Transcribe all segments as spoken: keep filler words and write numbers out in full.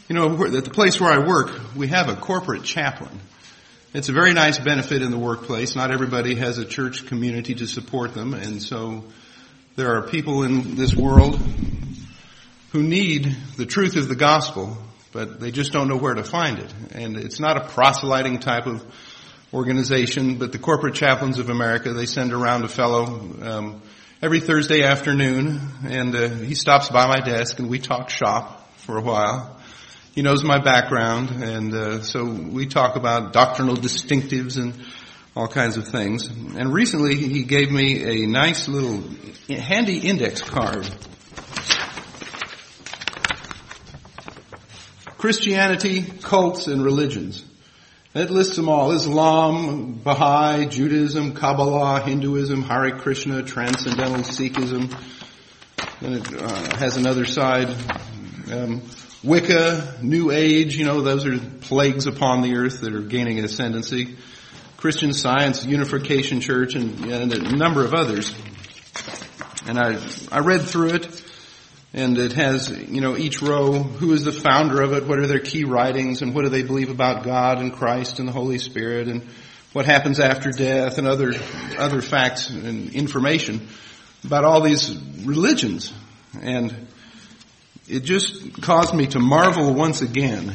You know, at the place where I work, we have a corporate chaplain. It's a very nice benefit in the workplace. Not everybody has a church community to support them, and so there are people in this world who need the truth of the gospel, but they just don't know where to find it. And it's not a proselyting type of organization, but the Corporate Chaplains of America, they send around a fellow um, every Thursday afternoon, and uh, he stops by my desk and we talk shop for a while. He knows my background, and uh, so we talk about doctrinal distinctives and all kinds of things. And recently he gave me a nice little handy index card. Christianity, cults, and religions. It lists them all. Islam, Baha'i, Judaism, Kabbalah, Hinduism, Hare Krishna, Transcendental Sikhism. Then it uh, has another side. Um, Wicca, New Age, you know, those are plagues upon the earth that are gaining ascendancy. Christian Science, Unification Church, and, and a number of others. And I, I read through it, and it has, you know, each row, who is the founder of it, what are their key writings, and what do they believe about God and Christ and the Holy Spirit, and what happens after death, and other, other facts and information about all these religions. And it just caused me to marvel once again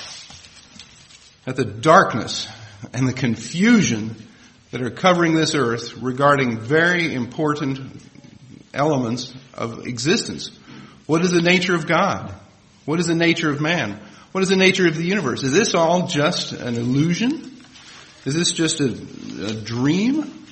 at the darkness and the confusion that are covering this earth regarding very important elements of existence. What is the nature of God? What is the nature of man? What is the nature of the universe? Is this all just an illusion? Is this just a, a dream?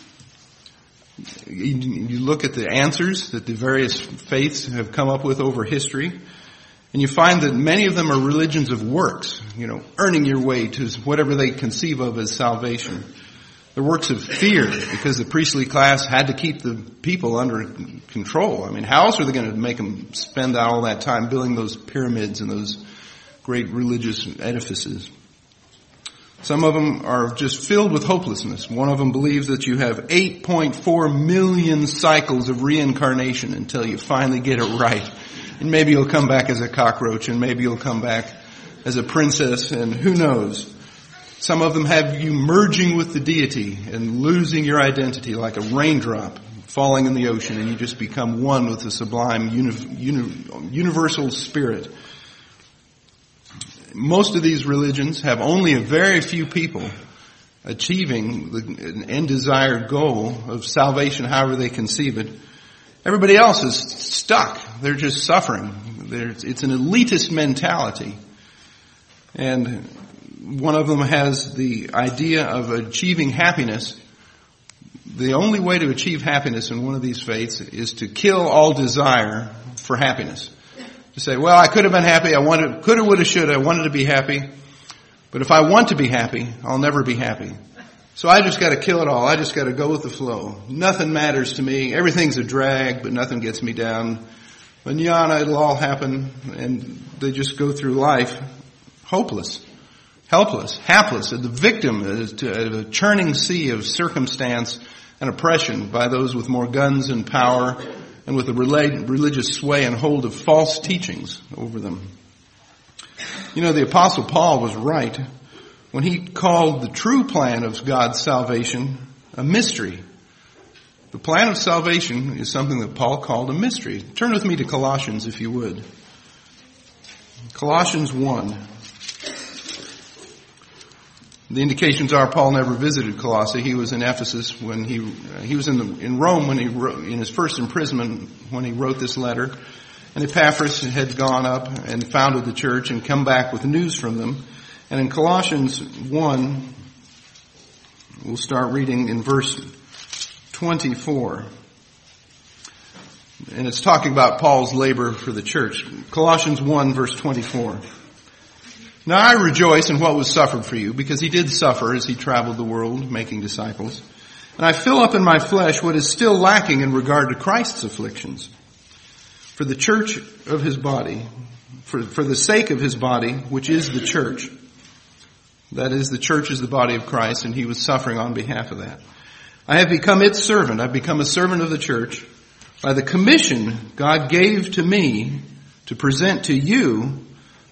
You, you look at the answers that the various faiths have come up with over history, and you find that many of them are religions of works, you know, earning your way to whatever they conceive of as salvation. They're works of fear, because the priestly class had to keep the people under control. I mean, how else are they going to make them spend all that time building those pyramids and those great religious edifices? Some of them are just filled with hopelessness. One of them believes that you have eight point four million cycles of reincarnation until you finally get it right. And maybe you'll come back as a cockroach, and maybe you'll come back as a princess, and who knows. Some of them have you merging with the deity and losing your identity like a raindrop falling in the ocean, and you just become one with the sublime uni- uni- universal spirit. Most of these religions have only a very few people achieving the end desired goal of salvation, however they conceive it. Everybody else is stuck. They're just suffering. They're, it's an elitist mentality. And one of them has the idea of achieving happiness. The only way to achieve happiness in one of these faiths is to kill all desire for happiness. To say, well, I could have been happy. I wanted, coulda, woulda, shoulda. I wanted to be happy. But if I want to be happy, I'll never be happy. So I just got to kill it all. I just got to go with the flow. Nothing matters to me. Everything's a drag, but nothing gets me down. Manana, it'll all happen. And they just go through life hopeless, helpless, hapless, the victim to a churning sea of circumstance and oppression by those with more guns and power and with a religious sway and hold of false teachings over them. You know, the Apostle Paul was right when he called the true plan of God's salvation a mystery. The plan of salvation is something that Paul called a mystery. Turn with me to Colossians, if you would. Colossians one. The indications are Paul never visited Colossae. He was in Ephesus when he he was in the, in Rome when he wrote, in his first imprisonment when he wrote this letter. And Epaphras had gone up and founded the church and come back with news from them. And in Colossians one, we'll start reading in verse twenty-four. And it's talking about Paul's labor for the church. Colossians one, verse twenty-four. Now I rejoice in what was suffered for you, because he did suffer as he traveled the world making disciples. And I fill up in my flesh what is still lacking in regard to Christ's afflictions. For the church of his body, for, for the sake of his body, which is the church. That is, the church is the body of Christ, and he was suffering on behalf of that. I have become its servant. I've become a servant of the church by the commission God gave to me to present to you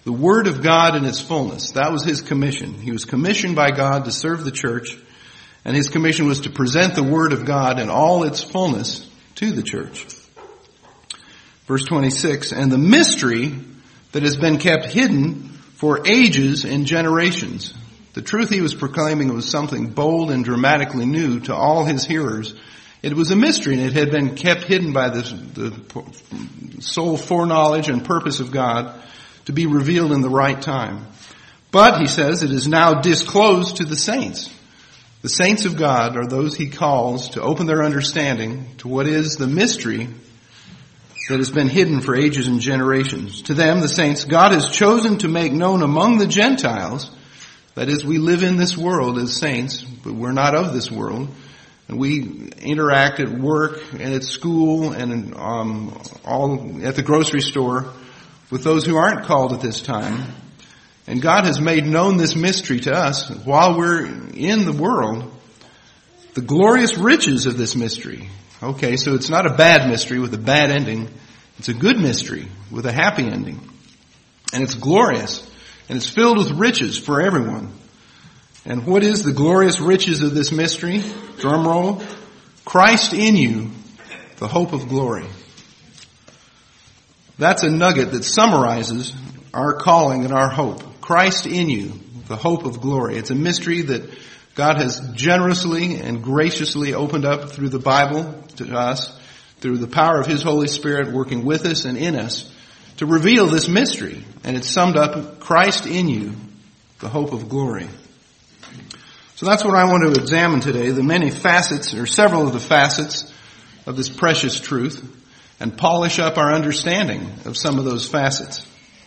The Word of God in its fullness. That was his commission. He was commissioned by God to serve the church, and his commission was to present the Word of God in all its fullness to the church. Verse twenty-six, and the mystery that has been kept hidden for ages and generations. The truth he was proclaiming was something bold and dramatically new to all his hearers. It was a mystery, and it had been kept hidden by the, the sole foreknowledge and purpose of God to be revealed in the right time. But, he says, it is now disclosed to the saints. The saints of God are those he calls to open their understanding to what is the mystery that has been hidden for ages and generations. To them, the saints, God has chosen to make known among the Gentiles, that is, we live in this world as saints, but we're not of this world. And we interact at work and at school and um, all at the grocery store with those who aren't called at this time. And God has made known this mystery to us while we're in the world, the glorious riches of this mystery. Okay, so it's not a bad mystery with a bad ending. It's a good mystery with a happy ending. And it's glorious. And it's filled with riches for everyone. And what is the glorious riches of this mystery? Drum roll. Christ in you, the hope of glory. That's a nugget that summarizes our calling and our hope. Christ in you, the hope of glory. It's a mystery that God has generously and graciously opened up through the Bible to us, through the power of His Holy Spirit working with us and in us to reveal this mystery. And it's summed up, Christ in you, the hope of glory. So that's what I want to examine today, the many facets, or several of the facets of this precious truth, and polish up our understanding of some of those facets.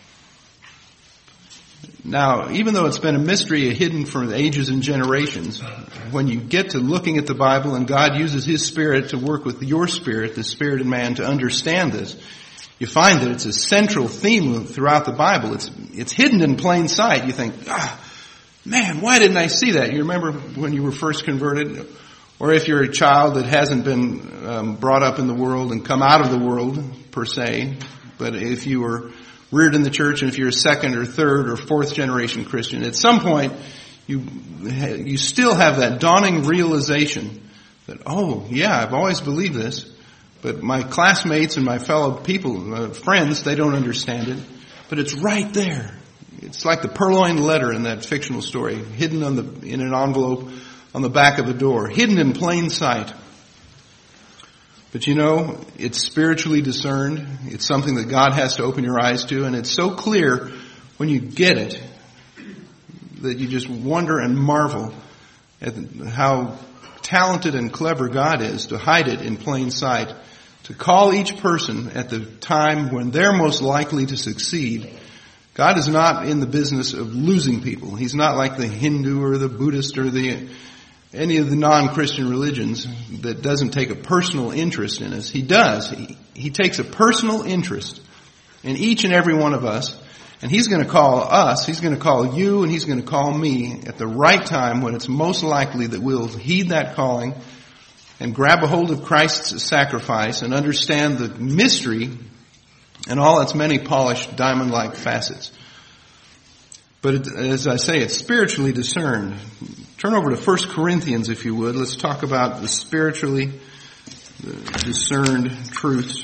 Now, even though it's been a mystery hidden for ages and generations, when you get to looking at the Bible and God uses His Spirit to work with your spirit, the spirit in man, to understand this, you find that it's a central theme throughout the Bible. It's it's hidden in plain sight. You think, ah, man, why didn't I see that? You remember when you were first converted? Or if you're a child that hasn't been um, brought up in the world and come out of the world, per se, but if you were reared in the church, and if you're a second or third or fourth generation Christian, at some point you you still have that dawning realization that, oh, yeah, I've always believed this, but my classmates and my fellow people, uh, friends, they don't understand it, but it's right there. It's like the purloined letter in that fictional story, hidden on the in an envelope on the back of a door, hidden in plain sight. But you know, it's spiritually discerned. It's something that God has to open your eyes to, and it's so clear when you get it that you just wonder and marvel at how talented and clever God is to hide it in plain sight, to call each person at the time when they're most likely to succeed. God is not in the business of losing people. He's not like the Hindu or the Buddhist or the any of the non-Christian religions that doesn't take a personal interest in us. He does. He, he takes a personal interest in each and every one of us, and He's going to call us, He's going to call you, and He's going to call me at the right time when it's most likely that we'll heed that calling and grab a hold of Christ's sacrifice and understand the mystery and all its many polished diamond-like facets. But it, as I say, it's spiritually discerned. Turn over to First Corinthians, if you would. Let's talk about the spiritually discerned truths.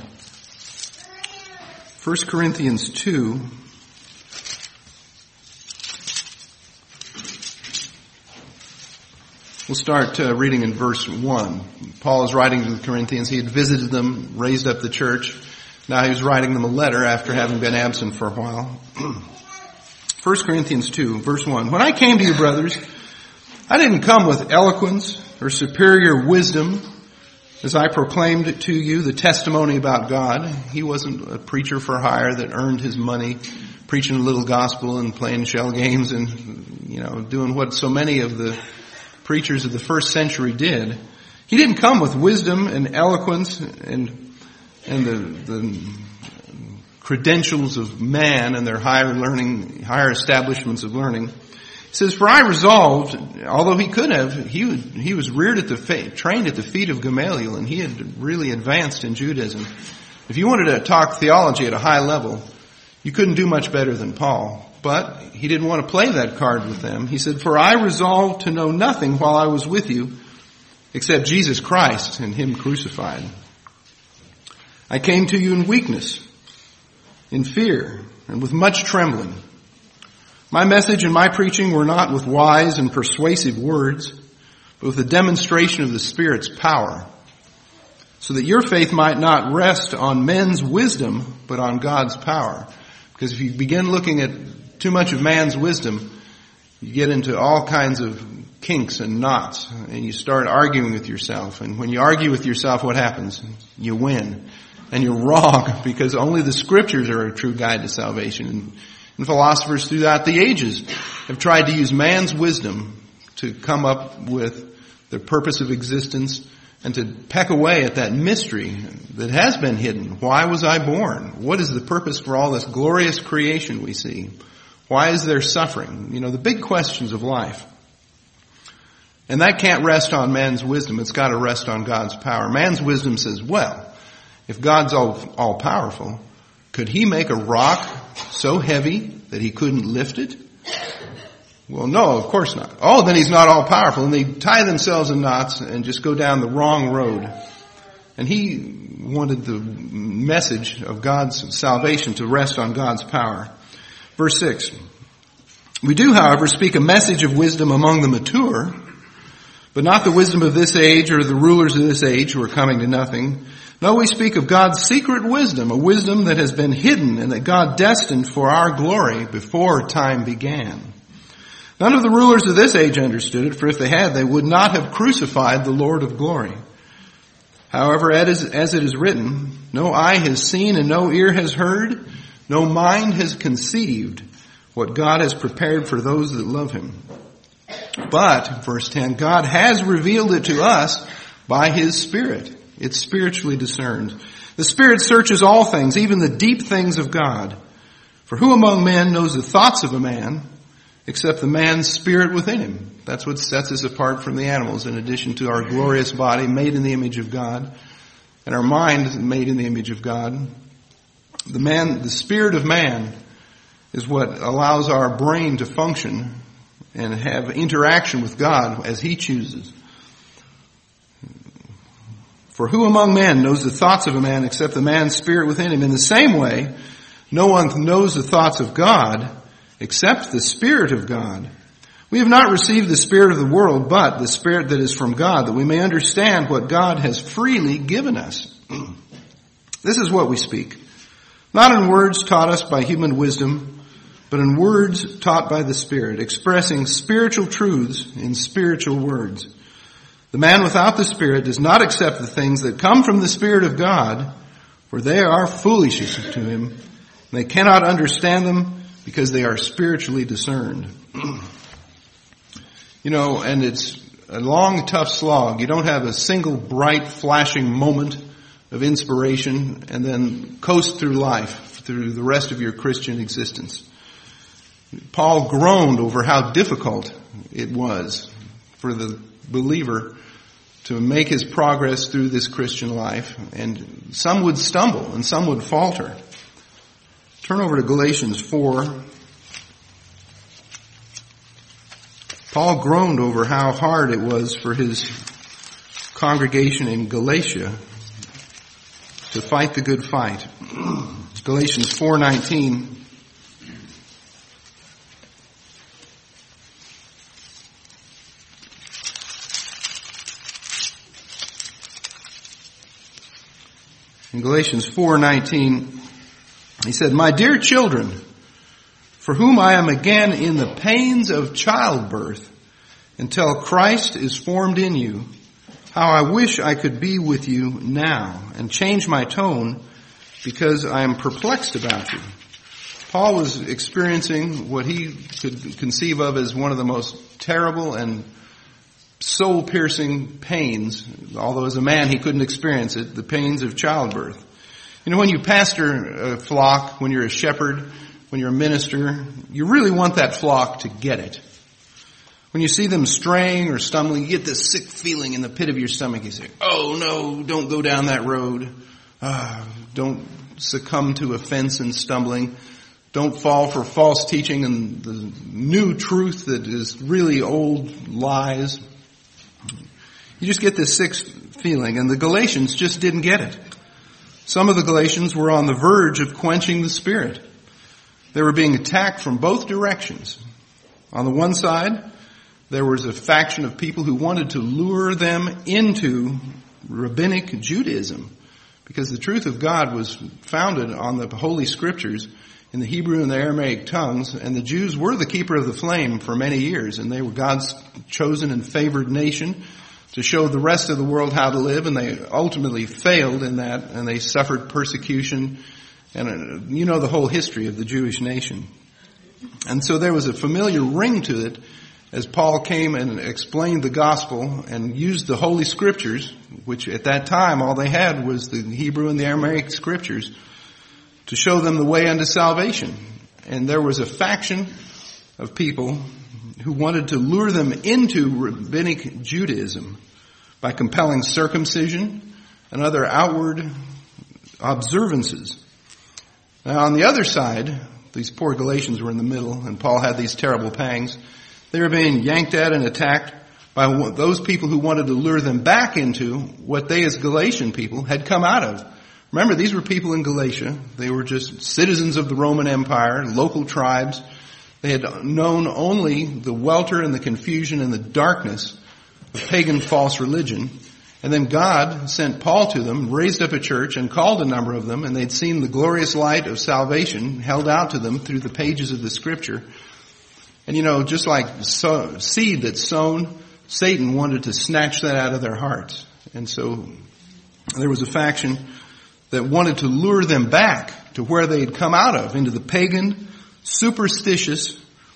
First Corinthians two. We'll start uh, reading in verse one. Paul is writing to the Corinthians. He had visited them, raised up the church. Now he was writing them a letter after having been absent for a while. First Corinthians two, verse one. When I came to you, brothers, I didn't come with eloquence or superior wisdom as I proclaimed to you the testimony about God. He wasn't a preacher for hire that earned his money preaching a little gospel and playing shell games and, you know, doing what so many of the preachers of the first century did. He didn't come with wisdom and eloquence and and the, the credentials of man and their higher learning, higher establishments of learning. He says, for I resolved, although he could have, he was, he was reared at the, trained at the feet of Gamaliel, and he had really advanced in Judaism. If you wanted to talk theology at a high level, You couldn't do much better than Paul. But he didn't want to play that card with them. He said, "For I resolved to know nothing while I was with you except Jesus Christ and Him crucified. I came to you in weakness, in fear, and with much trembling. My message and my preaching were not with wise and persuasive words, but with a demonstration of the Spirit's power, so that your faith might not rest on men's wisdom, but on God's power." Because if you begin looking at too much of man's wisdom, you get into all kinds of kinks and knots, and you start arguing with yourself. And when you argue with yourself, what happens? You win. And you're wrong, because only the Scriptures are a true guide to salvation. And, and philosophers throughout the ages have tried to use man's wisdom to come up with the purpose of existence and to peck away at that mystery that has been hidden. Why was I born? What is the purpose for all this glorious creation we see? Why is there suffering? You know, the big questions of life. And that can't rest on man's wisdom. It's got to rest on God's power. Man's wisdom says, well, if God's all, all powerful, could He make a rock so heavy that He couldn't lift it? Well, no, of course not. Oh, then He's not all powerful. And they tie themselves in knots and just go down the wrong road. And he wanted the message of God's salvation to rest on God's power. Verse six. We do, however, speak a message of wisdom among the mature, but not the wisdom of this age or the rulers of this age who are coming to nothing. No, we speak of God's secret wisdom, a wisdom that has been hidden and that God destined for our glory before time began. None of the rulers of this age understood it, for if they had, they would not have crucified the Lord of glory. However, as it is written, no eye has seen and no ear has heard, no mind has conceived what God has prepared for those that love Him. But, verse ten, God has revealed it to us by His Spirit. It's spiritually discerned. The Spirit searches all things, even the deep things of God. For who among men knows the thoughts of a man, except the man's spirit within him? That's what sets us apart from the animals, in addition to our glorious body made in the image of God, and our mind made in the image of God. The man, the spirit of man is what allows our brain to function and have interaction with God as He chooses. For who among men knows the thoughts of a man except the man's spirit within him? In the same way, no one knows the thoughts of God except the Spirit of God. We have not received the spirit of the world, but the Spirit that is from God, that we may understand what God has freely given us. This is what we speak, not in words taught us by human wisdom, but in words taught by the Spirit, expressing spiritual truths in spiritual words. The man without the Spirit does not accept the things that come from the Spirit of God, for they are foolishness to him, and they cannot understand them because they are spiritually discerned. You know, and it's a long, tough slog. You don't have a single bright, flashing moment of inspiration and then coast through life, through the rest of your Christian existence. Paul groaned over how difficult it was for the believer to make his progress through this Christian life. And some would stumble and some would falter. Turn over to Galatians four. Paul groaned over how hard it was for his congregation in Galatia to fight the good fight. Galatians four nineteen. In Galatians four nineteen, he said, "My dear children, for whom I am again in the pains of childbirth until Christ is formed in you, how I wish I could be with you now and change my tone because I am perplexed about you." Paul was experiencing what he could conceive of as one of the most terrible and soul-piercing pains, although as a man he couldn't experience it, the pains of childbirth. You know, when you pastor a flock, when you're a shepherd, when you're a minister, you really want that flock to get it. When you see them straying or stumbling, you get this sick feeling in the pit of your stomach. You say, "Oh no, don't go down that road. Uh, don't succumb to offense and stumbling." Don't fall for false teaching and the new truth that is really old lies. You just get this sick feeling, and the Galatians just didn't get it. Some of the Galatians were on the verge of quenching the Spirit. They were being attacked from both directions. On the one side, there was a faction of people who wanted to lure them into rabbinic Judaism, because the truth of God was founded on the Holy Scriptures in the Hebrew and the Aramaic tongues, and the Jews were the keeper of the flame for many years, and they were God's chosen and favored nation to show the rest of the world how to live, and they ultimately failed in that, and they suffered persecution, and uh, you know the whole history of the Jewish nation. And so there was a familiar ring to it as Paul came and explained the gospel and used the Holy Scriptures, which at that time all they had was the Hebrew and the Aramaic Scriptures, to show them the way unto salvation. And there was a faction of people who wanted to lure them into rabbinic Judaism by compelling circumcision and other outward observances. Now on the other side, these poor Galatians were in the middle, and Paul had these terrible pangs. They were being yanked at and attacked by those people who wanted to lure them back into what they as Galatian people had come out of. Remember, these were people in Galatia. They were just citizens of the Roman Empire, local tribes. They had known only the welter and the confusion and the darkness of pagan false religion. And then God sent Paul to them, raised up a church, and called a number of them, and they'd seen the glorious light of salvation held out to them through the pages of the Scripture. And you know, just like so, seed that's sown, Satan wanted to snatch that out of their hearts. And so there was a faction that wanted to lure them back to where they had come out of, into the pagan, superstitious,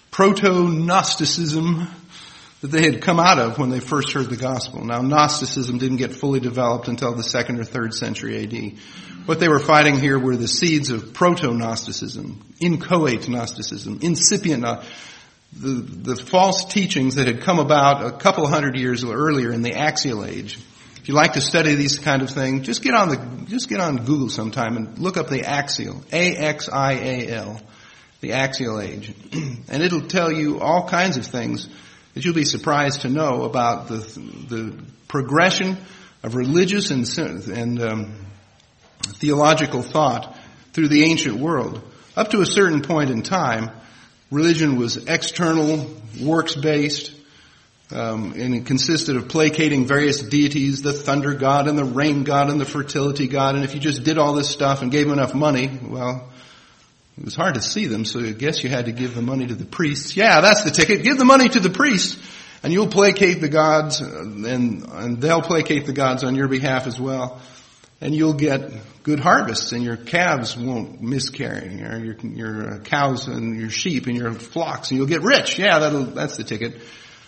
proto-Gnosticism that they had come out of when they first heard the gospel. Now, Gnosticism didn't get fully developed until the second or third century A D. What they were fighting here were the seeds of proto-Gnosticism, inchoate Gnosticism, incipient Gnosticism. The, the false teachings that had come about a couple hundred years earlier in the Axial Age. If you like to study these kind of things, just get on the, just get on Google sometime and look up the Axial, A X I A L, the Axial Age. And it'll tell you all kinds of things that you'll be surprised to know about the, the progression of religious and, and um, theological thought through the ancient world. Up to a certain point in time, religion was external, works-based, um, and it consisted of placating various deities, the thunder god and the rain god and the fertility god. And if you just did all this stuff and gave them enough money, well, it was hard to see them, so I guess you had to give the money to the priests. Yeah, that's the ticket. Give the money to the priests, and you'll placate the gods, and, and they'll placate the gods on your behalf as well. And you'll get good harvests, and your calves won't miscarry, or your, your cows and your sheep and your flocks, and you'll get rich. Yeah, that'll, that's the ticket.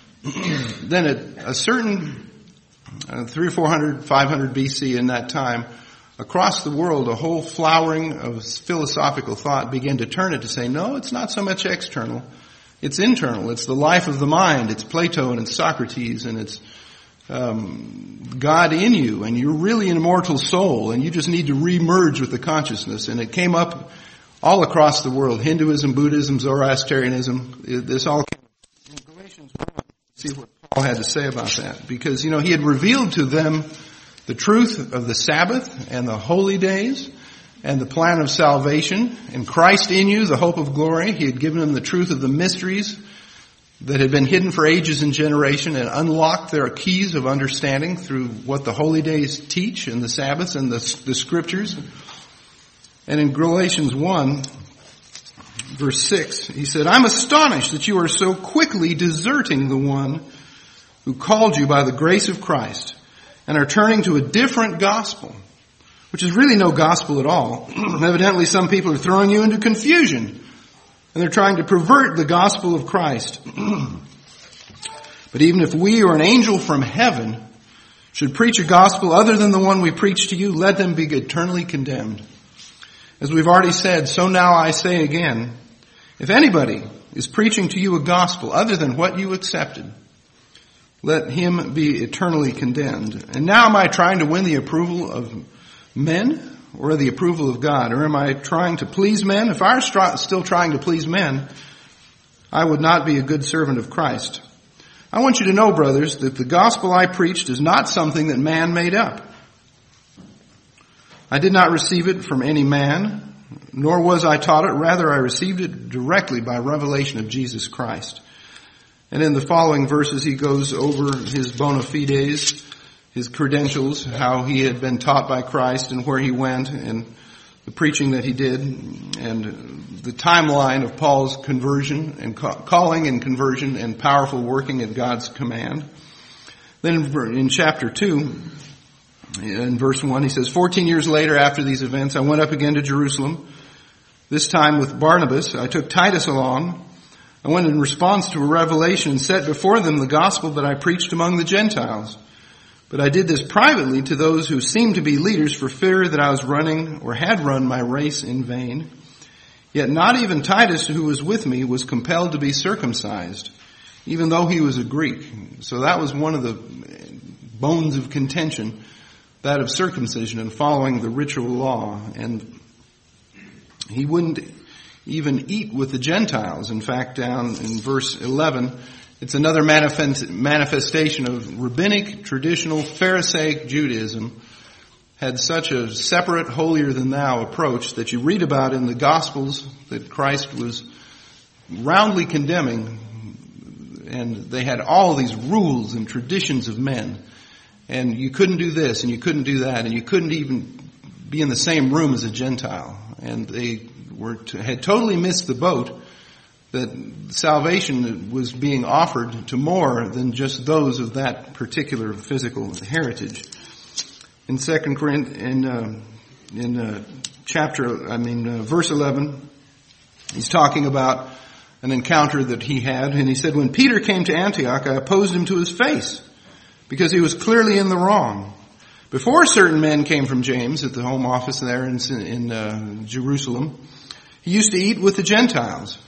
Then at a certain uh, three or four hundred, five hundred B C in that time, across the world, a whole flowering of philosophical thought began to turn it to say, no, it's not so much external, it's internal. It's the life of the mind. It's Plato and it's Socrates and it's Um, God in you, and you're really an immortal soul, and you just need to re-merge with the consciousness. And it came up all across the world: Hinduism, Buddhism, Zoroastrianism. It, this all came in Galatians one. See what Paul had to say about that, because you know he had revealed to them the truth of the Sabbath and the holy days and the plan of salvation, and Christ in you, the hope of glory. He had given them the truth of the mysteries that had been hidden for ages and generation, and unlocked their keys of understanding through what the holy days teach and the Sabbaths and the, the Scriptures. And in Galatians one, verse six, he said, I'm astonished that you are so quickly deserting the one who called you by the grace of Christ and are turning to a different gospel, which is really no gospel at all. Evidently some people are throwing you into confusion. And they're trying to pervert the gospel of Christ. But even if we or an angel from heaven should preach a gospel other than the one we preach to you, let them be eternally condemned. As we've already said, so now I say again, if anybody is preaching to you a gospel other than what you accepted, let him be eternally condemned. And now am I trying to win the approval of men or the approval of God? Or am I trying to please men? If I were str- still trying to please men, I would not be a good servant of Christ. I want you to know, brothers, that the gospel I preached is not something that man made up. I did not receive it from any man, nor was I taught it. Rather, I received it directly by revelation of Jesus Christ. And in the following verses, he goes over his bona fides, his credentials, how he had been taught by Christ and where he went and the preaching that he did, and the timeline of Paul's conversion and calling and conversion and powerful working at God's command. Then in chapter two, in verse one, he says, fourteen years later after these events, I went up again to Jerusalem, this time with Barnabas. I took Titus along. I went in response to a revelation and set before them the gospel that I preached among the Gentiles. But I did this privately to those who seemed to be leaders for fear that I was running or had run my race in vain. Yet not even Titus, who was with me, was compelled to be circumcised, even though he was a Greek. So that was one of the bones of contention, that of circumcision and following the ritual law. And he wouldn't even eat with the Gentiles. In fact, down in verse eleven, it's another manifestation of rabbinic, traditional, Pharisaic Judaism had such a separate, holier-than-thou approach that you read about in the Gospels that Christ was roundly condemning, and they had all these rules and traditions of men. And you couldn't do this, and you couldn't do that, and you couldn't even be in the same room as a Gentile. And they were to, had totally missed the boat that salvation was being offered to more than just those of that particular physical heritage. In Second Corinthians, in uh, in uh, chapter, I mean uh, verse eleven, he's talking about an encounter that he had, and he said, "When Peter came to Antioch, I opposed him to his face, because he was clearly in the wrong. Before certain men came from James at the home office there in, in uh, Jerusalem, he used to eat with the Gentiles."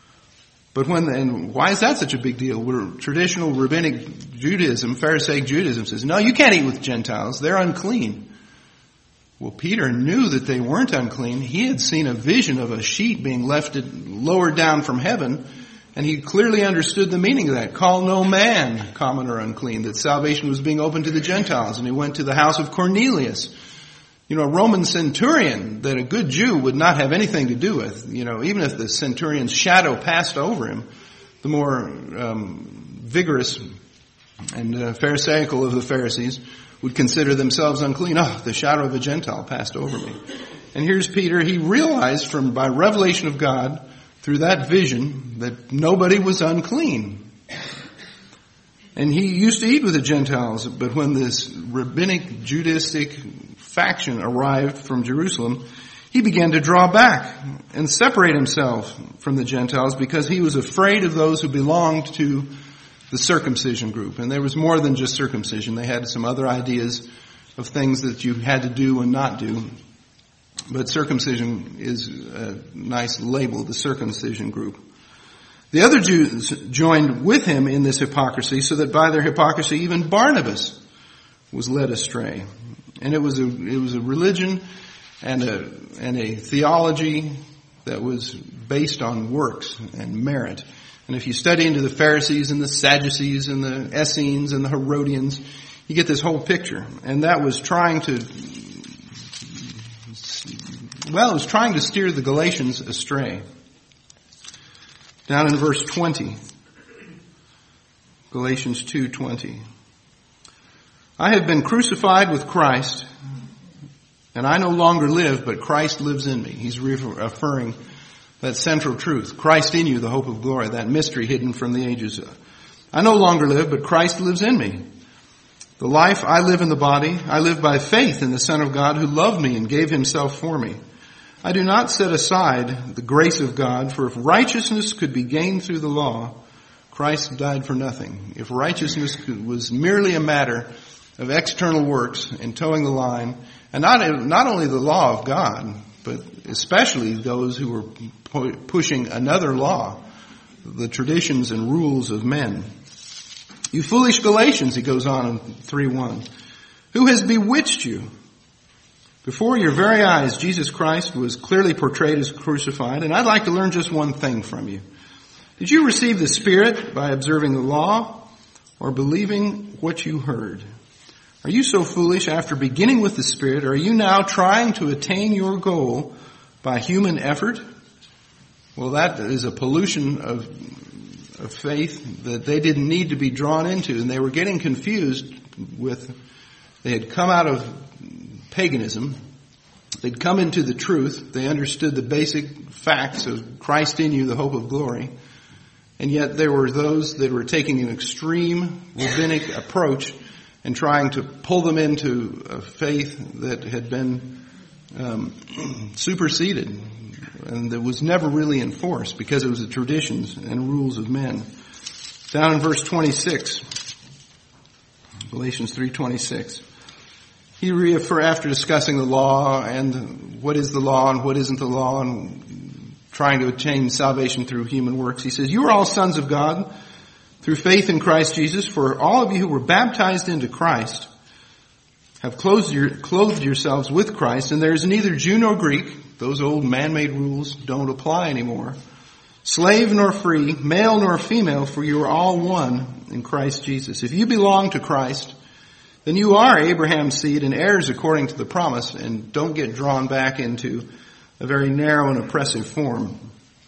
But when, and why is that such a big deal? Where traditional rabbinic Judaism, Pharisaic Judaism says, no, you can't eat with Gentiles. They're unclean. Well, Peter knew that they weren't unclean. He had seen a vision of a sheet being lifted, lowered down from heaven, and he clearly understood the meaning of that. Call no man common or unclean, that salvation was being opened to the Gentiles. And he went to the house of Cornelius, you know, a Roman centurion that a good Jew would not have anything to do with. You know, even if the centurion's shadow passed over him, the more um, vigorous and uh, pharisaical of the Pharisees would consider themselves unclean. Oh, the shadow of a Gentile passed over me. And here's Peter. He realized from by revelation of God through that vision that nobody was unclean. And he used to eat with the Gentiles, but when this rabbinic Judaistic faction arrived from Jerusalem, he began to draw back and separate himself from the Gentiles because he was afraid of those who belonged to the circumcision group. And there was more than just circumcision. They had some other ideas of things that you had to do and not do. But circumcision is a nice label, the circumcision group. The other Jews joined with him in this hypocrisy, so that by their hypocrisy even Barnabas was led astray. And it was a it was a religion and a and a theology that was based on works and merit. And if you study into the Pharisees and the Sadducees and the Essenes and the Herodians, you get this whole picture. And that was trying to well, it was trying to steer the Galatians astray. Down in verse twenty, Galatians two twenty. I have been crucified with Christ, and I no longer live, but Christ lives in me. He's referring that central truth. Christ in you, the hope of glory, that mystery hidden from the ages. I no longer live, but Christ lives in me. The life I live in the body, I live by faith in the Son of God who loved me and gave himself for me. I do not set aside the grace of God, for if righteousness could be gained through the law, Christ died for nothing. If righteousness was merely a matter of external works and towing the line, and not not only the law of God, but especially those who were pu- pushing another law, the traditions and rules of men. You foolish Galatians, he goes on in three one, who has bewitched you? Before your very eyes, Jesus Christ was clearly portrayed as crucified, and I'd like to learn just one thing from you. Did you receive the Spirit by observing the law or believing what you heard? Are you so foolish after beginning with the Spirit? Are you now trying to attain your goal by human effort? Well, that is a pollution of, of faith that they didn't need to be drawn into, and they were getting confused with, they had come out of paganism. They'd come into the truth. They understood the basic facts of Christ in you, the hope of glory. And yet there were those that were taking an extreme rabbinic approach and trying to pull them into a faith that had been um, superseded and that was never really enforced because it was the traditions and rules of men. Down in verse twenty-six, Galatians three twenty-six. He reaffirmed, after discussing the law and what is the law and what isn't the law and trying to attain salvation through human works, he says, you are all sons of God through faith in Christ Jesus, for all of you who were baptized into Christ have clothed, your, clothed yourselves with Christ, and there is neither Jew nor Greek. Those old man-made rules don't apply anymore. Slave nor free, male nor female, for you are all one in Christ Jesus. If you belong to Christ, then you are Abraham's seed and heirs according to the promise, and don't get drawn back into a very narrow and oppressive form.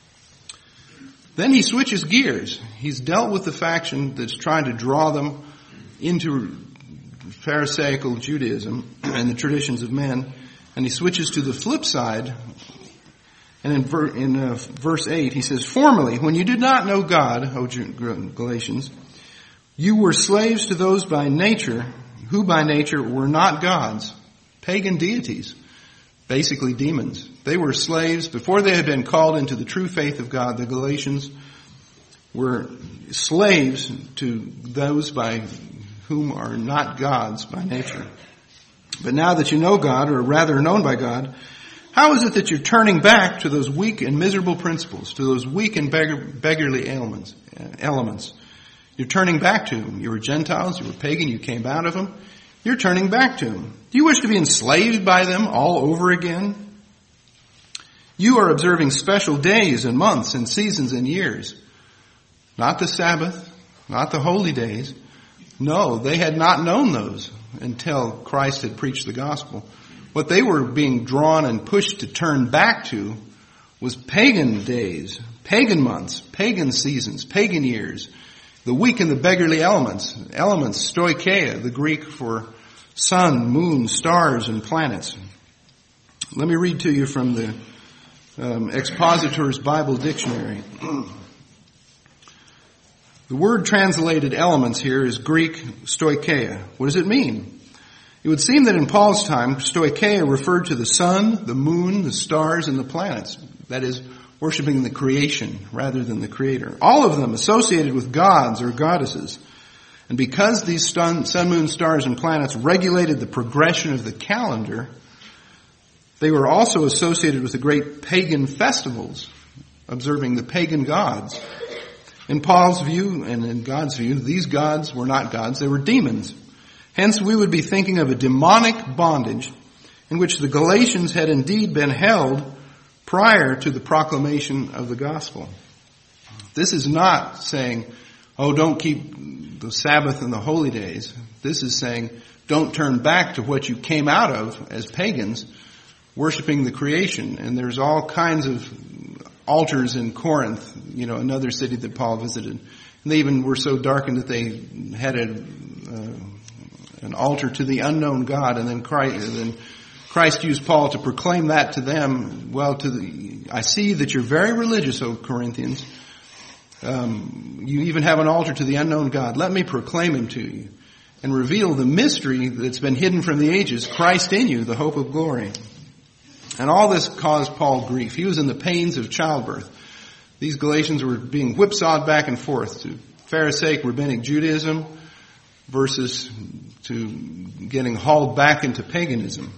Then he switches gears. He's dealt with the faction that's trying to draw them into Pharisaical Judaism and the traditions of men, and he switches to the flip side. And in, ver- in uh, verse eight, he says, formerly, when you did not know God, O Galatians, you were slaves to those by nature who by nature were not gods, pagan deities, basically demons. They were slaves before they had been called into the true faith of God. The Galatians were slaves to those by whom are not gods by nature. But now that you know God, or rather known by God, how is it that you're turning back to those weak and miserable principles, to those weak and beggar, beggarly elements, elements? You're turning back to them. You were Gentiles, you were pagan, you came out of them. You're turning back to them. Do you wish to be enslaved by them all over again? You are observing special days and months and seasons and years. Not the Sabbath, not the holy days. No, they had not known those until Christ had preached the gospel. What they were being drawn and pushed to turn back to was pagan days, pagan months, pagan seasons, pagan years. The weak and the beggarly elements, elements, stoicheia, the Greek for sun, moon, stars, and planets. Let me read to you from the um, Expositor's Bible Dictionary. The word translated elements here is Greek stoicheia. What does it mean? It would seem that in Paul's time, stoicheia referred to the sun, the moon, the stars, and the planets. That is, worshiping the creation rather than the creator. All of them associated with gods or goddesses. And because these sun, sun, moon, stars, and planets regulated the progression of the calendar, they were also associated with the great pagan festivals, observing the pagan gods. In Paul's view, and in God's view, these gods were not gods, they were demons. Hence, we would be thinking of a demonic bondage in which the Galatians had indeed been held prior to the proclamation of the gospel. This is not saying, oh, don't keep the Sabbath and the holy days. This is saying, don't turn back to what you came out of as pagans, worshiping the creation. And there's all kinds of altars in Corinth, you know, another city that Paul visited. And they even were so darkened that they had a, uh, an altar to the unknown God, and then Christ, and then Christ used Paul to proclaim that to them. Well, to the, I see that you're very religious, O Corinthians. Um, you even have an altar to the unknown God. Let me proclaim him to you and reveal the mystery that's been hidden from the ages, Christ in you, the hope of glory. And all this caused Paul grief. He was in the pains of childbirth. These Galatians were being whipsawed back and forth to Pharisaic rabbinic Judaism versus to getting hauled back into paganism.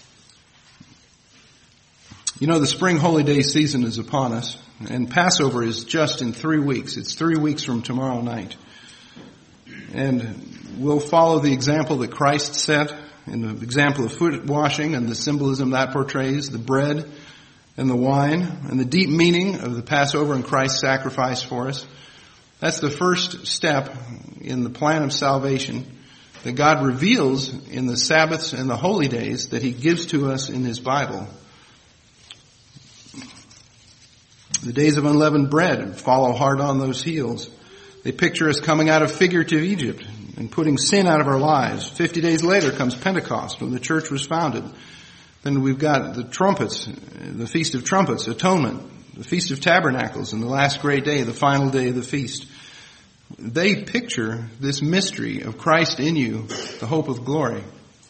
You know, the spring holy day season is upon us, and Passover is just in three weeks. It's three weeks from tomorrow night. And we'll follow the example that Christ set in the example of foot washing and the symbolism that portrays, the bread and the wine, and the deep meaning of the Passover and Christ's sacrifice for us. That's the first step in the plan of salvation that God reveals in the Sabbaths and the holy days that He gives to us in His Bible. The days of unleavened bread follow hard on those heels. They picture us coming out of figurative Egypt and putting sin out of our lives. Fifty days later comes Pentecost, when the church was founded. Then we've got the trumpets, the Feast of Trumpets, Atonement, the Feast of Tabernacles, and the last great day, the final day of the feast. They picture this mystery of Christ in you, the hope of glory.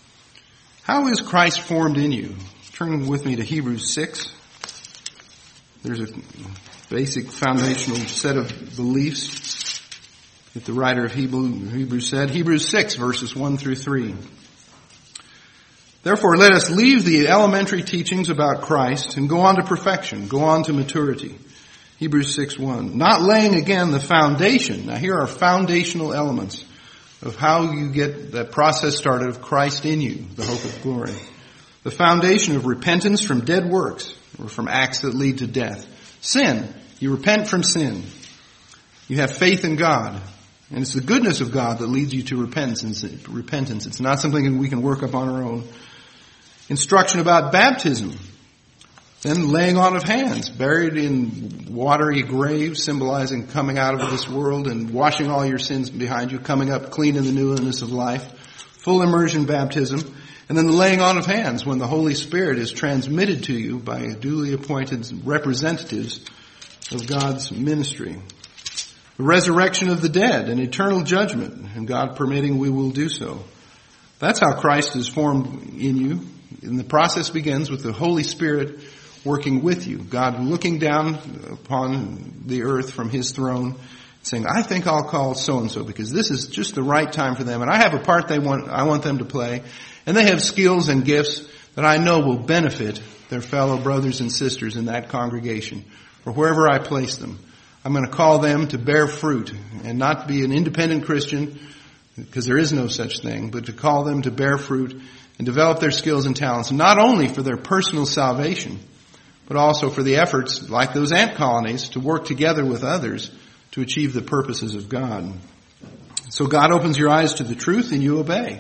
How is Christ formed in you? Turn with me to Hebrews six. There's a basic foundational set of beliefs that the writer of Hebrews said. Hebrews six, verses one through three. Therefore, let us leave the elementary teachings about Christ and go on to perfection, go on to maturity. Hebrews six one. Not laying again the foundation. Now here are foundational elements of how you get that process started of Christ in you, the hope of glory. The foundation of repentance from dead works, or from acts that lead to death. Sin. You repent from sin. You have faith in God. And it's the goodness of God that leads you to repentance. Repentance. It's not something we can work up on our own. Instruction about baptism. Then laying on of hands, buried in watery graves, symbolizing coming out of this world and washing all your sins behind you, coming up clean in the newness of life. Full immersion baptism. And then the laying on of hands, when the Holy Spirit is transmitted to you by duly appointed representatives of God's ministry. The resurrection of the dead and eternal judgment, and God permitting we will do so. That's how Christ is formed in you. And the process begins with the Holy Spirit working with you. God looking down upon the earth from His throne, saying, I think I'll call so-and-so because this is just the right time for them. And I have a part they want, I want them to play. And they have skills and gifts that I know will benefit their fellow brothers and sisters in that congregation or wherever I place them. I'm going to call them to bear fruit and not be an independent Christian, because there is no such thing, but to call them to bear fruit and develop their skills and talents, not only for their personal salvation, but also for the efforts, like those ant colonies, to work together with others to achieve the purposes of God. So God opens your eyes to the truth and you obey.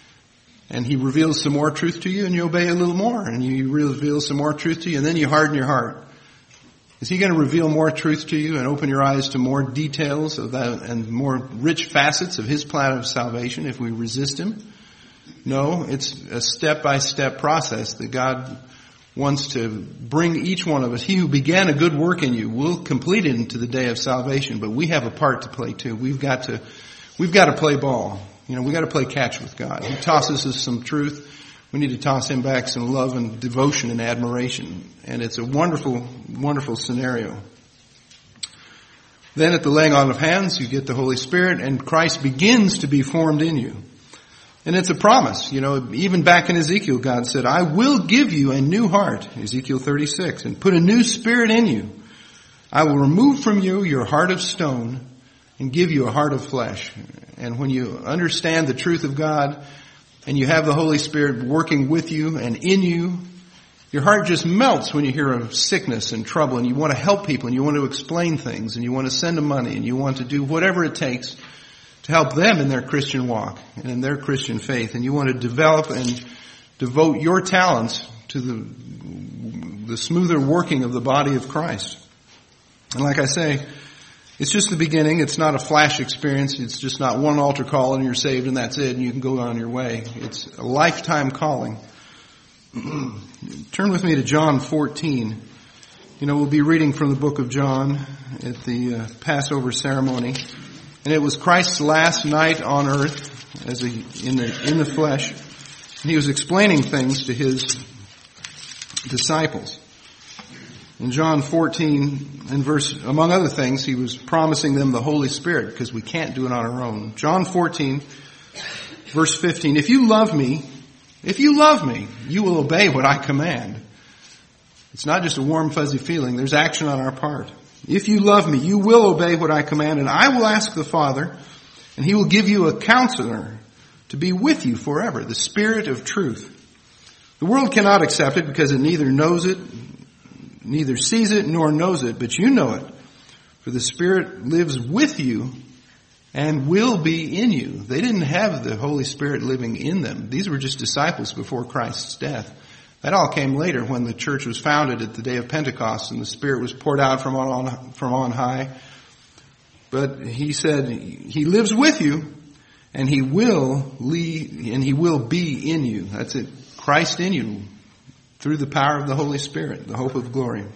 And He reveals some more truth to you and you obey a little more. And He reveals some more truth to you and then you harden your heart. Is He going to reveal more truth to you and open your eyes to more details of that and more rich facets of His plan of salvation if we resist Him? No, it's a step-by-step process that God wants to bring each one of us. He who began a good work in you will complete it into the day of salvation, but we have a part to play too. We've got to, we've got to play ball. You know, we've got to play catch with God. He tosses us some truth. We need to toss Him back some love and devotion and admiration. And it's a wonderful, wonderful scenario. Then at the laying on of hands, you get the Holy Spirit and Christ begins to be formed in you. And it's a promise. You know, even back in Ezekiel, God said, I will give you a new heart, Ezekiel thirty-six, and put a new spirit in you. I will remove from you your heart of stone and give you a heart of flesh. And when you understand the truth of God and you have the Holy Spirit working with you and in you, your heart just melts when you hear of sickness and trouble and you want to help people and you want to explain things and you want to send them money and you want to do whatever it takes to help them in their Christian walk and in their Christian faith. And you want to develop and devote your talents to the, the smoother working of the body of Christ. And like I say, it's just the beginning. It's not a flash experience. It's just not one altar call and you're saved and that's it and you can go on your way. It's a lifetime calling. Turn with me to John fourteen. You know, we'll be reading from the book of John at the uh, Passover ceremony. And it was Christ's last night on earth as a, in the, in the flesh. And He was explaining things to His disciples. In John fourteen and verse, among other things, He was promising them the Holy Spirit because we can't do it on our own. John fourteen, verse fifteen, if you love me, if you love me, you will obey what I command. It's not just a warm, fuzzy feeling. There's action on our part. If you love me, you will obey what I command, and I will ask the Father, and He will give you a counselor to be with you forever, the Spirit of truth. The world cannot accept it because it neither knows it, neither sees it nor knows it, but you know it. For the Spirit lives with you and will be in you. They didn't have the Holy Spirit living in them. These were just disciples before Christ's death. That all came later when the church was founded at the day of Pentecost and the Spirit was poured out from on, from on high. But he said, He lives with you and He will lead, and He will be in you. That's it. Christ in you through the power of the Holy Spirit, the hope of glory.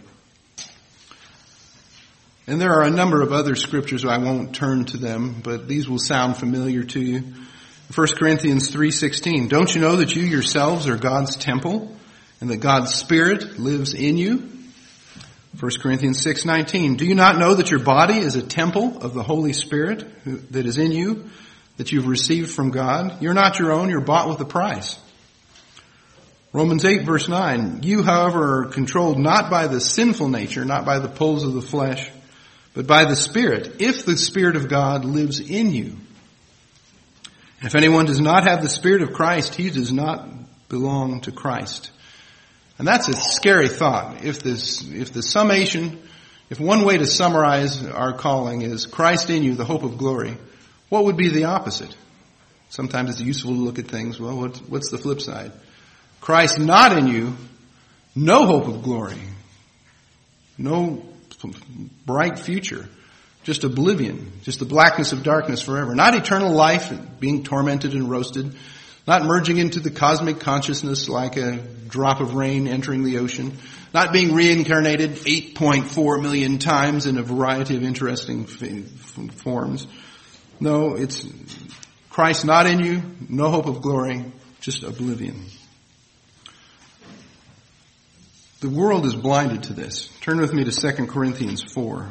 And there are a number of other scriptures. I won't turn to them, but these will sound familiar to you. First Corinthians three sixteen. Don't you know that you yourselves are God's temple and that God's Spirit lives in you? First Corinthians six nineteen. Do you not know that your body is a temple of the Holy Spirit that is in you, that you've received from God? You're not your own, you're bought with a price. Romans eight verse nine. You, however, are controlled not by the sinful nature, not by the pulls of the flesh, but by the Spirit, if the Spirit of God lives in you. If anyone does not have the Spirit of Christ, he does not belong to Christ. And that's a scary thought. If this, if the summation, if one way to summarize our calling is Christ in you, the hope of glory, what would be the opposite? Sometimes it's useful to look at things. Well, what's, what's the flip side? Christ not in you, no hope of glory, no bright future, just oblivion, just the blackness of darkness forever. Not eternal life, being tormented and roasted, not merging into the cosmic consciousness like a drop of rain entering the ocean, not being reincarnated eight point four million times in a variety of interesting forms. No, it's Christ not in you, no hope of glory, just oblivion. The world is blinded to this. Turn with me to Second Corinthians four.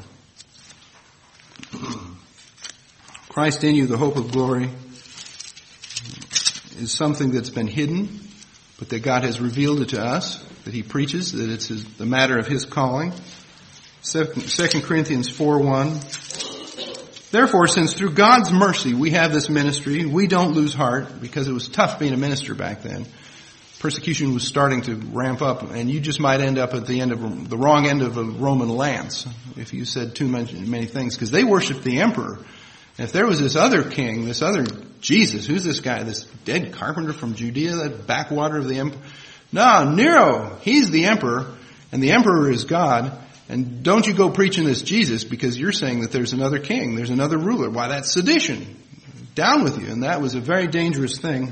Christ in you, the hope of glory, is something that's been hidden, but that God has revealed it to us, that He preaches, that it's his, the matter of His calling. Second Corinthians four one. Therefore, since through God's mercy we have this ministry, we don't lose heart, because it was tough being a minister back then. Persecution was starting to ramp up, and you just might end up at the end of the wrong end of a Roman lance if you said too many, many things, because they worshiped the emperor. And if there was this other king, this other Jesus, who's this guy, this dead carpenter from Judea, that backwater of the empire? No, Nero, he's the emperor, and the emperor is God. And don't you go preaching this Jesus because you're saying that there's another king, there's another ruler. Why, that's sedition. Down with you. And that was a very dangerous thing.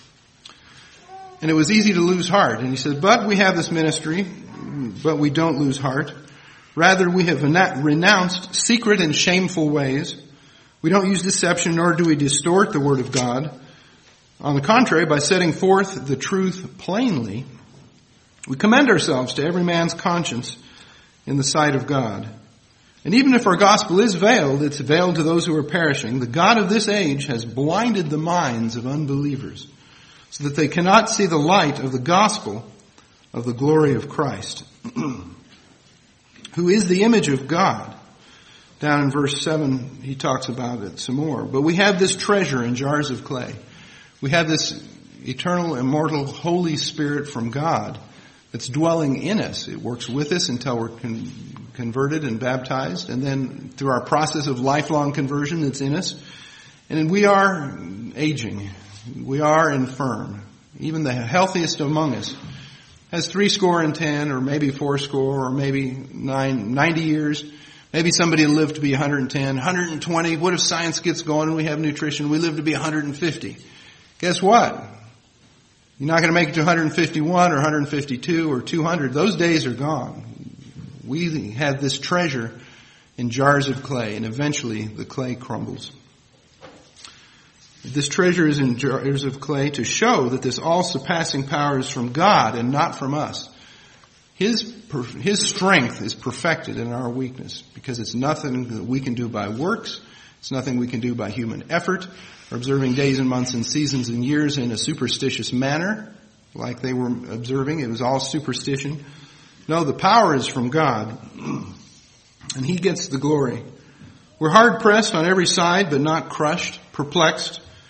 And it was easy to lose heart. And he said, but we have this ministry, but we don't lose heart. Rather, we have renounced secret and shameful ways. We don't use deception, nor do we distort the word of God. On the contrary, by setting forth the truth plainly, we commend ourselves to every man's conscience in the sight of God. And even if our gospel is veiled, it's veiled to those who are perishing. The God of this age has blinded the minds of unbelievers, so that they cannot see the light of the gospel of the glory of Christ, who is the image of God. Down in verse seven, he talks about it some more. But we have this treasure in jars of clay. We have this eternal, immortal, Holy Spirit from God that's dwelling in us. It works with us until we're con- converted and baptized, and then through our process of lifelong conversion, it's in us. And we are aging. We are infirm. Even the healthiest among us has three score and ten, or maybe four score, or maybe nine, ninety years. Maybe somebody will live to be one hundred ten, one hundred twenty. What if science gets going and we have nutrition? We live to be one hundred fifty. Guess what? You're not going to make it to one hundred fifty-one or one hundred fifty-two or two hundred. Those days are gone. We have this treasure in jars of clay, and eventually the clay crumbles. This treasure is in jars of clay to show that this all-surpassing power is from God and not from us. His, His strength is perfected in our weakness, because it's nothing that we can do by works. It's nothing we can do by human effort, or observing days and months and seasons and years in a superstitious manner, like they were observing. It was all superstition. No, the power is from God, and He gets the glory. We're hard pressed on every side, but not crushed, perplexed,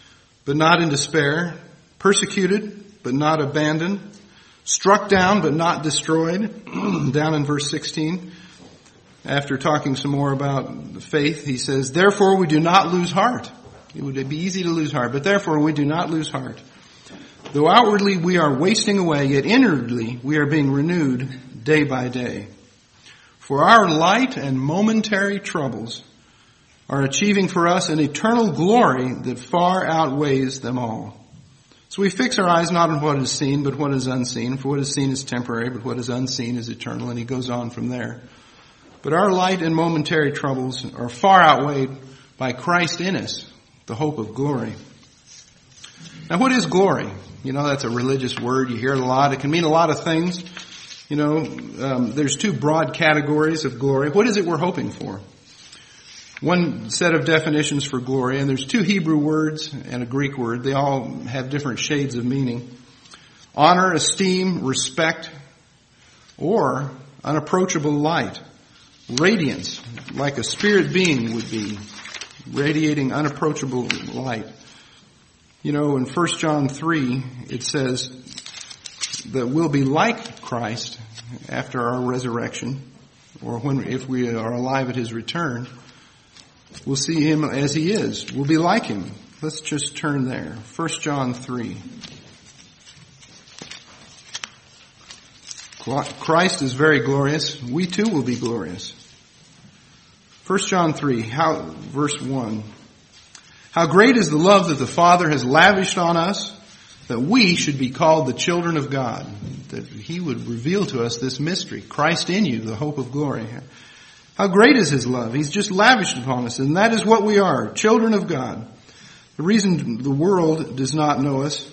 but not in despair, persecuted, but not abandoned, struck down, but not destroyed. Down in verse sixteen, after talking some more about faith, he says, therefore we do not lose heart. It would be easy to lose heart, but therefore we do not lose heart. Though outwardly we are wasting away, yet inwardly we are being renewed day by day. For our light and momentary troubles are achieving for us an eternal glory that far outweighs them all. So we fix our eyes not on what is seen, but what is unseen. For what is seen is temporary, but what is unseen is eternal. And he goes on from there. But our light and momentary troubles are far outweighed by Christ in us, the hope of glory. Now, what is glory? You know, that's a religious word. You hear it a lot. It can mean a lot of things. You know, um, there's two broad categories of glory. What is it we're hoping for? One set of definitions for glory, and there's two Hebrew words and a Greek word. They all have different shades of meaning. Honor, esteem, respect, or unapproachable light. Radiance, like a spirit being would be, radiating unapproachable light. You know, in First John three, it says that we'll be like Christ after our resurrection, or when, if we are alive at his return. We'll see him as he is. We'll be like him. Let's just turn there. First John three. Christ is very glorious. We too will be glorious. First John three, how, verse one. How great is the love that the Father has lavished on us, that we should be called the children of God. That he would reveal to us this mystery. Christ in you, the hope of glory. How great is his love? He's just lavished upon us, and that is what we are, children of God. The reason the world does not know us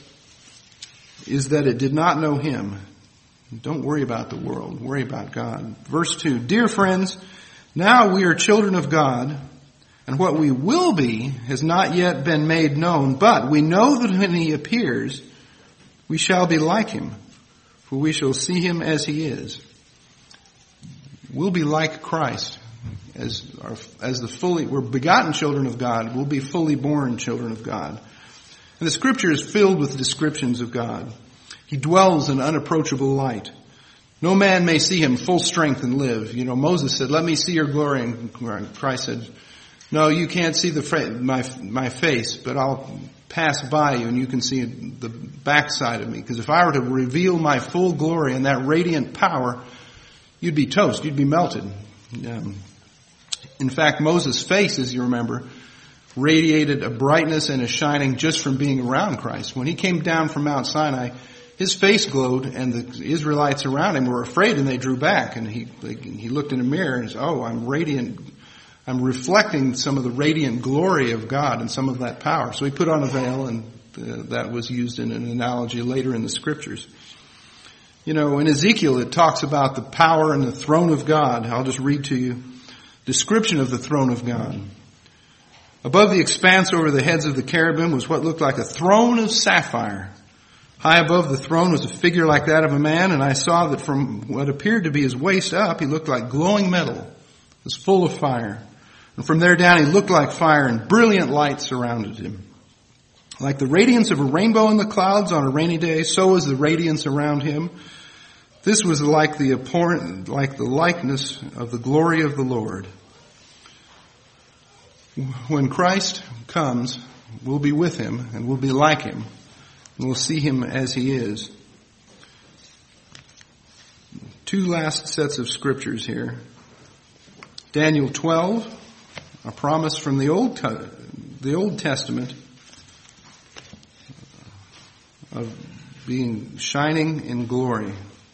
is that it did not know him. Don't worry about the world. Worry about God. Verse two, dear friends, now we are children of God, and what we will be has not yet been made known, but we know that when he appears, we shall be like him, for we shall see him as he is. We'll be like Christ as our, as the fully, we're begotten children of God. We'll be fully born children of God. And the scripture is filled with descriptions of God. He dwells in unapproachable light. No man may see him full strength and live. You know, Moses said, let me see your glory. And Christ said, no, you can't see the my my face, but I'll pass by you and you can see the backside of me. Because if I were to reveal my full glory and that radiant power, you'd be toast. You'd be melted. Um, in fact, Moses' face, as you remember, radiated a brightness and a shining just from being around Christ. When he came down from Mount Sinai, his face glowed, and the Israelites around him were afraid, and they drew back. And he he looked in a mirror and said, "Oh, I'm radiant. I'm reflecting some of the radiant glory of God and some of that power." So he put on a veil, and uh, that was used in an analogy later in the scriptures. You know, in Ezekiel, it talks about the power and the throne of God. I'll just read to you description of the throne of God. Above the expanse over the heads of the cherubim was what looked like a throne of sapphire. High above the throne was a figure like that of a man, and I saw that from what appeared to be his waist up, he looked like glowing metal. It was full of fire. And from there down, he looked like fire, and brilliant light surrounded him. Like the radiance of a rainbow in the clouds on a rainy day, so was the radiance around him. This was like the abhorrent, like the likeness of the glory of the Lord. When Christ comes, we'll be with him, and we'll be like him. And we'll see him as he is. Two last sets of scriptures here. Daniel twelve, a promise from the Old, the Old Testament of being shining in glory.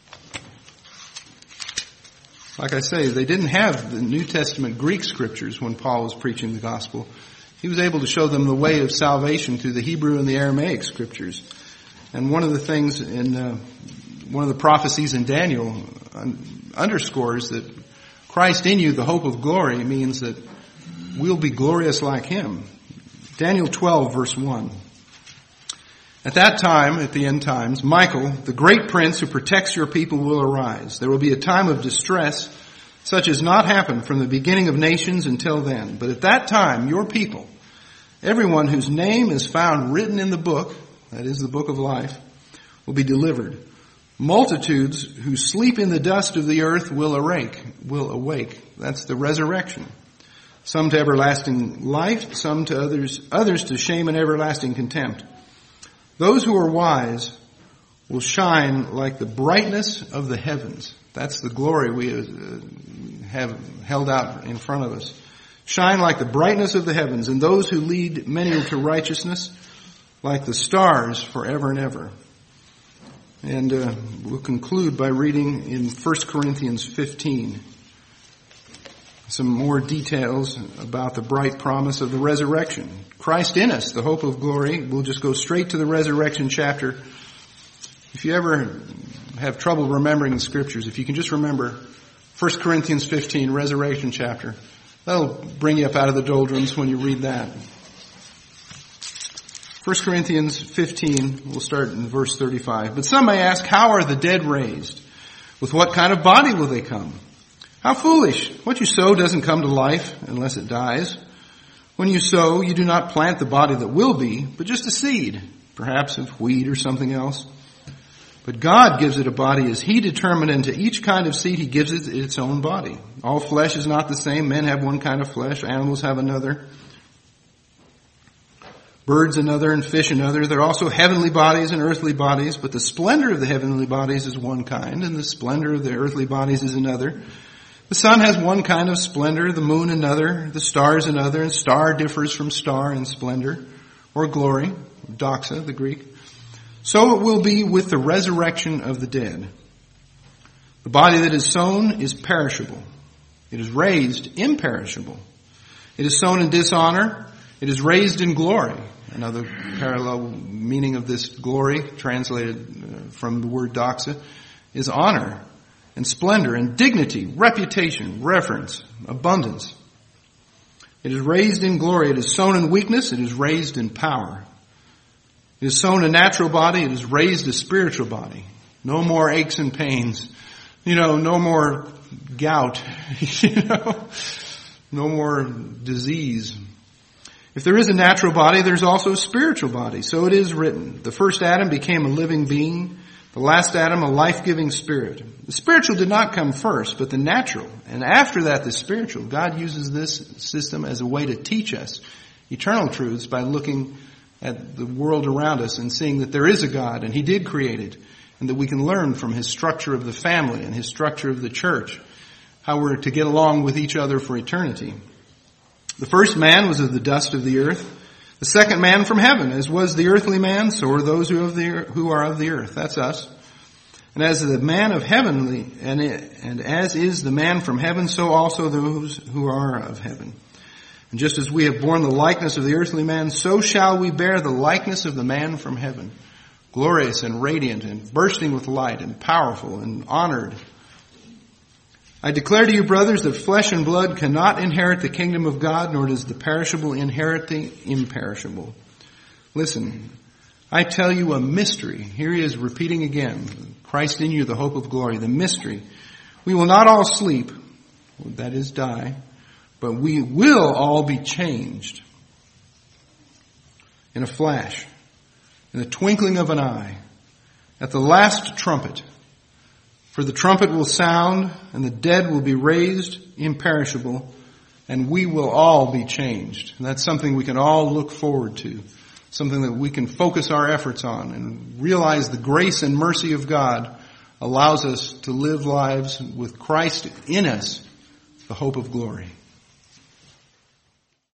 Like I say, they didn't have the New Testament Greek scriptures when Paul was preaching the gospel. He was able to show them the way of salvation through the Hebrew and the Aramaic scriptures. And one of the things in uh, one of the prophecies in Daniel un- underscores that Christ in you, the hope of glory, means that we'll be glorious like him. Daniel twelve, verse one. At that time, at the end times, Michael, the great prince who protects your people, will arise. There will be a time of distress such as not happened from the beginning of nations until then. But at that time, your people, Everyone whose name is found written in the book, that is the book of life, will be delivered. Multitudes who sleep in the dust of the earth will awake, will awake. That's the resurrection. Some to everlasting life, some to others, others to shame and everlasting contempt. Those who are wise will shine like the brightness of the heavens. That's the glory we have held out in front of us. Shine like the brightness of the heavens, and those who lead many to righteousness like the stars forever and ever. And uh, we'll conclude by reading in First Corinthians fifteen some more details about the bright promise of the resurrection. Christ in us, the hope of glory. We'll just go straight to the resurrection chapter. If you ever have trouble remembering the scriptures, if you can just remember First Corinthians fifteen, resurrection chapter, that'll bring you up out of the doldrums when you read that. First Corinthians fifteen, we'll start in verse thirty-five. But some may ask, how are the dead raised? With what kind of body will they come? How foolish! What you sow doesn't come to life unless it dies. When you sow, you do not plant the body that will be, but just a seed, perhaps of wheat or something else. But God gives it a body as He determined, and to each kind of seed He gives it its own body. All flesh is not the same. Men have one kind of flesh, animals have another. Birds another, and fish another. There are also heavenly bodies and earthly bodies, but the splendor of the heavenly bodies is one kind, and the splendor of the earthly bodies is another. The sun has one kind of splendor, the moon another, the stars another, and star differs from star in splendor, or glory, doxa, the Greek. So it will be with the resurrection of the dead. The body that is sown is perishable. It is raised imperishable. It is sown in dishonor. It is raised in glory. Another parallel meaning of this glory, translated from the word doxa, is honor and splendor and dignity, reputation, reverence, abundance. It is raised in glory. It is sown in weakness. It is raised in power. It is sown a natural body. It is raised a spiritual body. No more aches and pains. You know, no more gout. you know, no more disease. If there is a natural body, there's also a spiritual body. So it is written. The first Adam became a living being. The last Adam, a life-giving spirit. The spiritual did not come first, but the natural. And after that, the spiritual. God uses this system as a way to teach us eternal truths by looking at the world around us and seeing that there is a God and He did create it, and that we can learn from His structure of the family and His structure of the church how we're to get along with each other for eternity. The first man was of the dust of the earth. The second man from heaven. As was the earthly man, so are those who, of the, who are of the earth. That's us. And as the man of heavenly, and, and as is the man from heaven, so also those who are of heaven. And just as we have borne the likeness of the earthly man, so shall we bear the likeness of the man from heaven. Glorious and radiant and bursting with light and powerful and honored. I declare to you, brothers, that flesh and blood cannot inherit the kingdom of God, nor does the perishable inherit the imperishable. Listen, I tell you a mystery. Here he is repeating again. Christ in you, the hope of glory. The mystery. We will not all sleep, that is die, but we will all be changed in a flash, in the twinkling of an eye, at the last trumpet. For the trumpet will sound, and the dead will be raised imperishable, and we will all be changed. And that's something we can all look forward to, something that we can focus our efforts on and realize the grace and mercy of God allows us to live lives with Christ in us, the hope of glory.